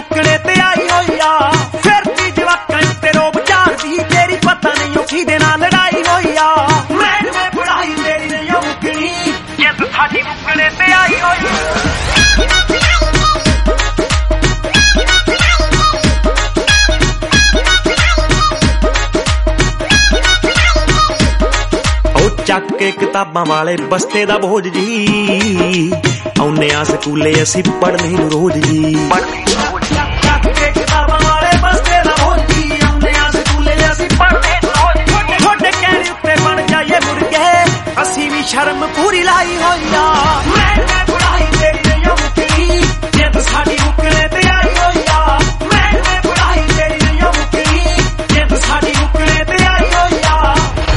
ਮੁੱਕਣੇ ਤੇ ਆਈ ਹੋਈ ਆ ਫਿਰਦੀ ਜਵਾਕਾਂ ਤੇ ਰੋਬ ਝਾੜਦੀ ਤੇਰੀ ਪਤਾ ਨਹੀਂ ਉਹ ਕਿਹਦੇ ਨਾਲ ਲੜਾਈ ਹੋਈ ਆ ਮੈਂ ਪੜਾਈ ਤੇਰੀ ਨਹੀਂ ਮੁੱਕਣੀ ਜਿੱਦ ਸਾਡੀ ਮੁੱਕਣੇ ਤੇ ਆਈ ਹੋਈ ਚੱਕ ਕੇ ਕਿਤਾਬਾਂ ਵਾਲੇ ਬਸਤੇ ਦਾ ਬੋਝ ਜੀ ਆਉਨੇ ਆ ਸਕੂਲੇ ਅਸੀਂ ਪੜ੍ਹਨੇ ਨੂੰ ਰੋਜ਼ ਜੀ ਚੱਕ ਕੇ ਕਿਤਾਬਾਂ ਵਾਲੇ ਬਸਤੇ ਦਾ ਬੋਝ ਜੀ ਆਉਨੇ ਆ ਸਕੂਲੇ ਅਸੀਂ ਪੜ੍ਹਨੇ ਨੂੰ ਰੋਜ਼ ਤੁਹਾਡੇ ਕਹਿਣੇ ਉੱਤੇ ਬਣ ਜਾਈਏ ਮੁਰਗੇ ਅਸੀਂ ਵੀ ਸ਼ਰਮ ਪੂਰੀ ਲਾਈ ਹੋਈ ਆ ਮੈਂ ਪੜ੍ਹਾਈ ਤੇਰੀ ਨਹੀਂ ਮੁੱਕਣੀ ਜਿੱਦ ਸਾਡੀ ਮੁੱਕਣੇ ਤੇ ਆਈ ਹੋਈ ਆ ਮੈਂ ਪੜ੍ਹਾਈ ਤੇਰੀ ਨਹੀਂ ਮੁੱਕਣੀ ਜਿੱਦ ਸਾਡੀ ਮੁੱਕਣੇ ਤੇ ਆਈ ਹੋਈ ਆ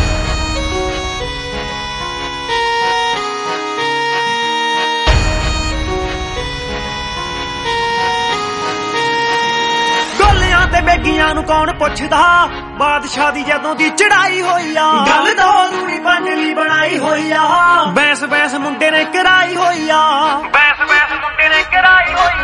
ਤੇ ਬੇਗੀਆਂ ਨੂੰ ਕੌਣ ਪੁੱਛਦਾ ਬਾਦਸ਼ਾਹ ਦੀ ਜਦੋਂ ਦੀ ਚੜਾਈ ਹੋਈ ਆ ਗੱਲ ਦੋ ਦੂਣੀ ਪੰਜਵੀਂ ਬਣਾਈ ਹੋਈ ਆ ਬੈਸ ਮੁੰਡੇ ਨੇ ਕਰਾਈ ਹੋਈ ਆ ਬੈਸ ਮੁੰਡੇ ਨੇ ਕਰਾਈ ਹੋਈ